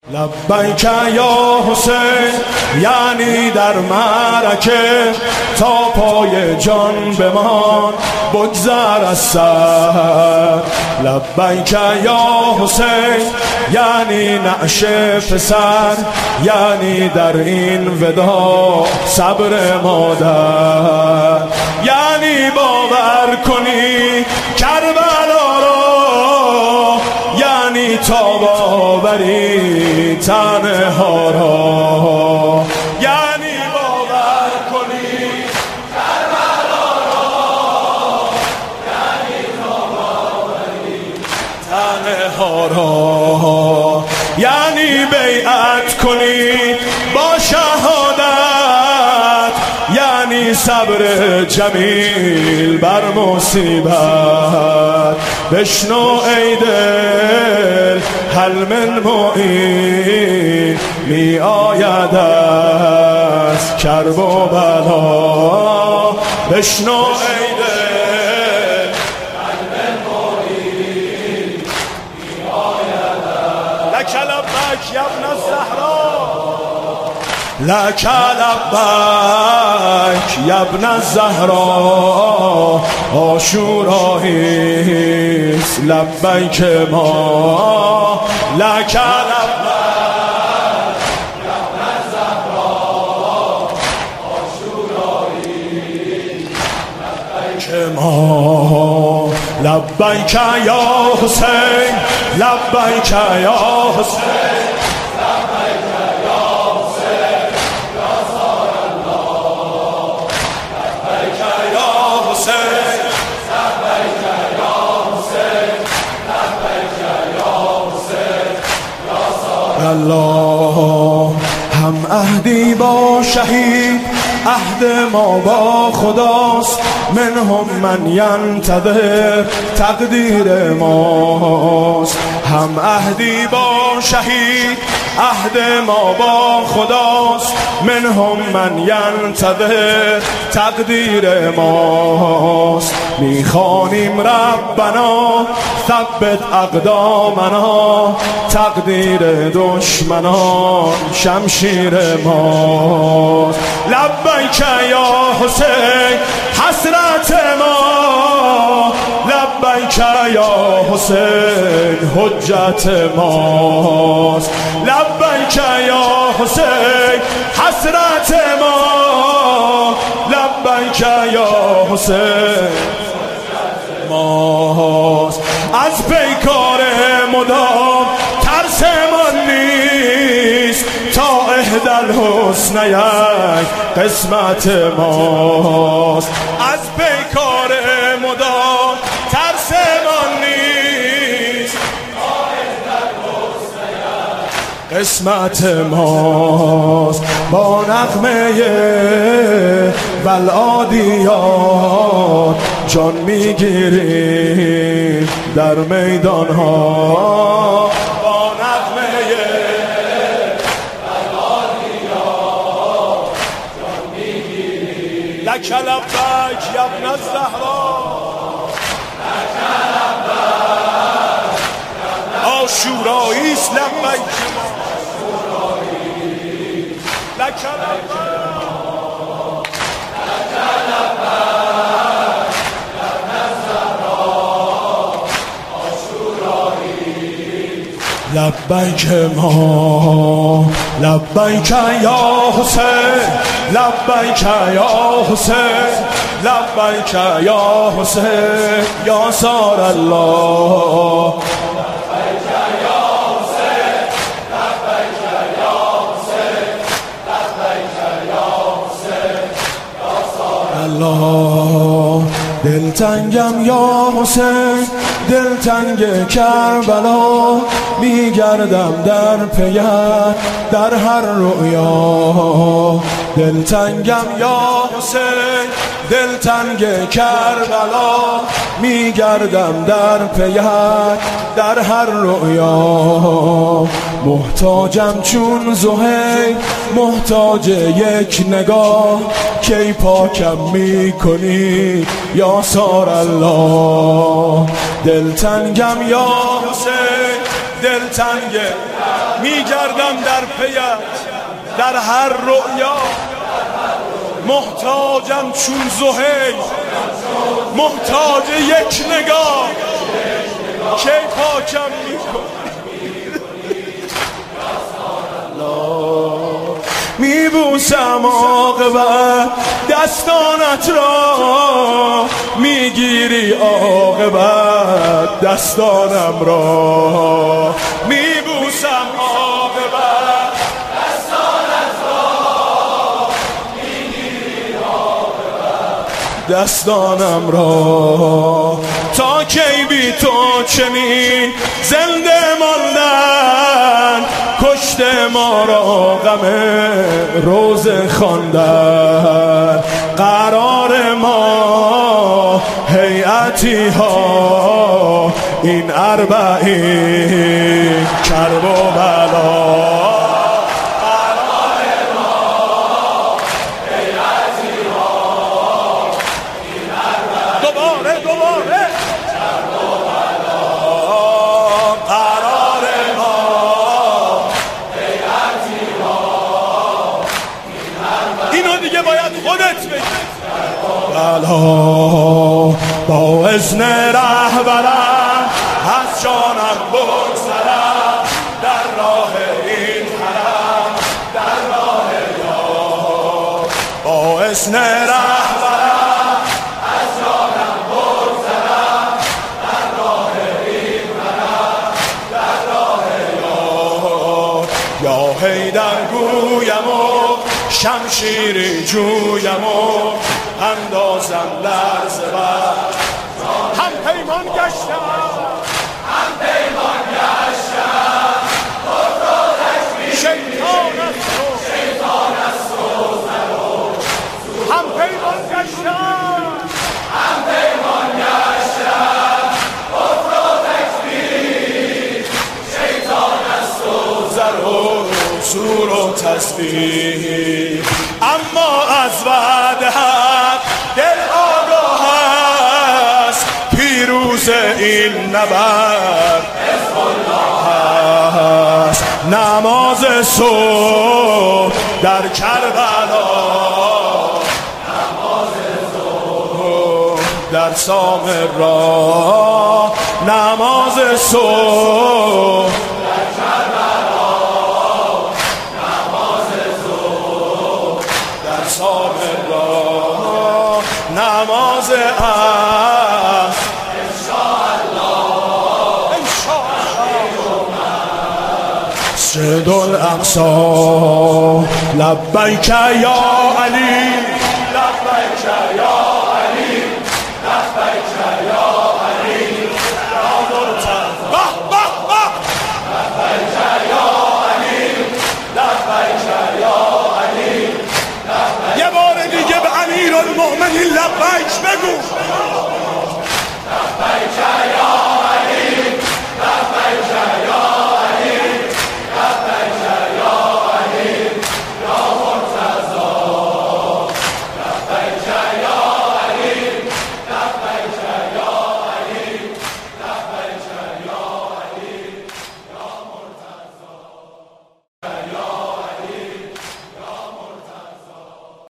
لبیک یا حسین، یعنی در معرکه تا پای جان بمان بگذر از سر. لبیک یا حسین، یعنی نعش پسر، یعنی در این ودا صبر مادر، یعنی باور کنی کربلا را، یعنی تا باوری تنها را، یعنی باور کنی کربلا را، یعنی تا باوری تنها را، یعنی بیعت کنی با شهادت، یعنی صبر جمیل بر مصیبت. بشنو ای دل هل من معین، می آید از کرب و بلا. بشنو ای دل هل من معین، می آید از لک لبیک یا ابن الزهرا، لک لبیک یا ابن الزهرا. عاشوراییست لبیک ما، لک لبیک یا ابن الزهرا. عاشوراییست لبیک ما، لبیک یا حسین، لبیک یا حسین، الله. هم عهدی با شهید، عهد ما با خداست. منهم من ینتظر، تقدیر ماست. هم عهدی با شهید، عهد ما با خداست. منهم من ینتظر، تقدیر ماست. میخوانیم ربنا ثبت اقدامنا، تقدیر دشمنان شمشیر ماست. لبیک یا حسین حسرت ما، لبیک یا حسین حجت ماست. لبیک یا حسین حسرت ما، لبیک یا حسین ماست. از پیکار مدام ترسمان نیست، تا احدی الحسنیین قسمت ماست. از پیکار مدام ترسمان نیست، تا احدی الحسنیین قسمت ماست. با نغمه والعادیات جان میگیریم در میدان ها. با نغمه والعادیات جان میگیریم. لک لبیک یا ابن الزهرا، لک لبیک عاشوراییست لبیک ما، لک لبیک لبیک ما، لبیک یا حسین، لبیک یا حسین، لبیک یا حسین یا سار الله. لبیک یا حسین، لبیک یا حسین، لبیک یا حسین یا سار الله. دلتنگم یا حسین، دلتنگ کربلا، میگردم در پیت در هر رؤیا. دلتنگم یا حسین، دلتنگ کربلا، میگردم در پیت در هر رؤیا. محتاجم چون زهیر، محتاج یک نگاه، کی پاکم میکنی یا سار الله. دلتنگم یا حسین، دلتنگ میگردم در پیت در هر رؤیا، محتاجم چون زهیر محتاج یک نگاه، کی پاکم میکنی میبوسم عاقبت دستانت را، میگیری عاقبت دستانم را، میبوسم عاقبت دستانت را، میگیری عاقبت دستانم را. تا کی بی تو چنین زنده ماندن، کشته ما را غم روز خواندن، قرار ما هیئتی ها این اربعین کرب و بلا، دیگه باید خودت بگی. بلا با اذن رهبرم از جانم بگذرم، در راه این حرم در راه یار، با اذن رهبرم از جانم بگذرم، در راه این حرم در راه یار، یا حیدر گویم و شمشیری جویم و اندازم لرزه بر هم پیمان گشتم، هم پیمان گشتم، کفر و تکبیر شیطان است و زرو، هم پیمان گشتم، هم پیمان گشتم، کفر و تکبیر شیطان است و زرو، سور و تسبیح. اما از وعد حق دل آگاه است، پیروز این نبرد حزب الله است. نماز صبح در کربلا، نماز صبح در سامرا، نماز صبح در کربلا، سامرا، نماز مسجد الاقصی، لبیک یا علی، لبیک یا